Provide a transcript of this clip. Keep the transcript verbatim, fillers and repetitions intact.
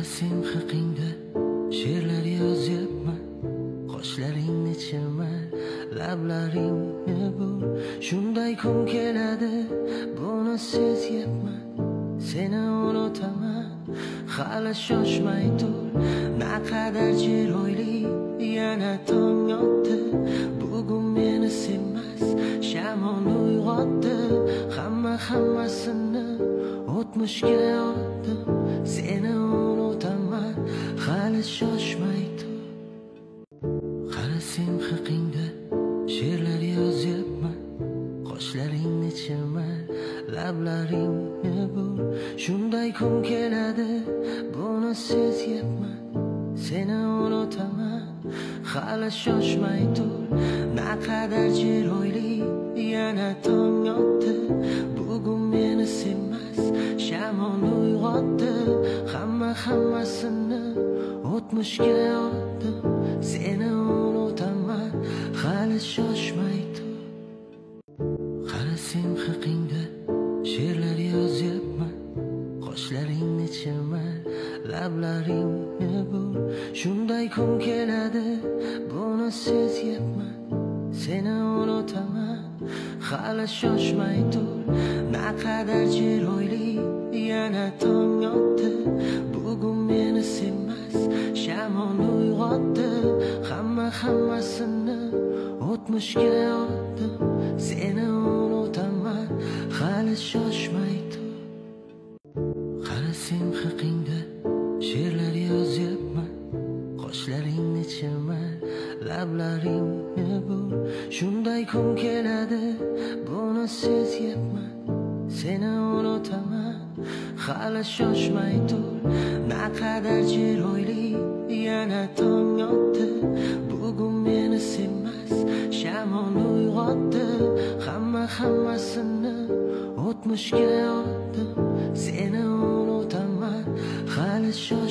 sen haqingda she'rlar yozyapman, qoshlaringni chirmay, lablaringni bul. Shunday kun keladi, buni sezyapman, seni unutaman, hali shoshmay tur. Naqadar chiroyli yana tong otdi, bugun meni sevmas shamol uyg'otdi. Hamma hammasini o'tmishga oldim, seni unutaman, hali shoshmay tur. Qara sen haqingda she'rlar yozyapman, qoshlaringni chirmay, lablaringni bul. Shunday kun keladi, buni sezyapman, seni unutaman, hali shoshmay tur. Naqadar chiroyli yana tong otdi, bugun meni sevmas shamol uyg'otdi. Hamma hammasini o'tmishga oldim, seni unutaman, hali shoshmay tur. Qara sen haqingda she'rlar yozyapman, qoshlaringni chirmay, lablaringni bul. Shunday kun keladi, buni sezyapman, seni unutaman, hali shoshmay tur. Naqadar chiroyli yana tong otdi, bugun meni sevmas shamol uyg'otdi. Hamma hammasini o'tmishga oldim, seni unutaman, hali shoshmay tur. Qara sen haqingda she'rlar yozyapman, qoshlaringni chirmay, lablaringni bul. Shunday kun keladi, buni sezyapman, seni unutaman, hali shoshmay tur. Naqadar chiroyli yana tong otdi, bugun meni sevmas shamol uyg'otdi. Hamma hammasini o'tmishga oldim, seni unutaman, hali shoshmay tur.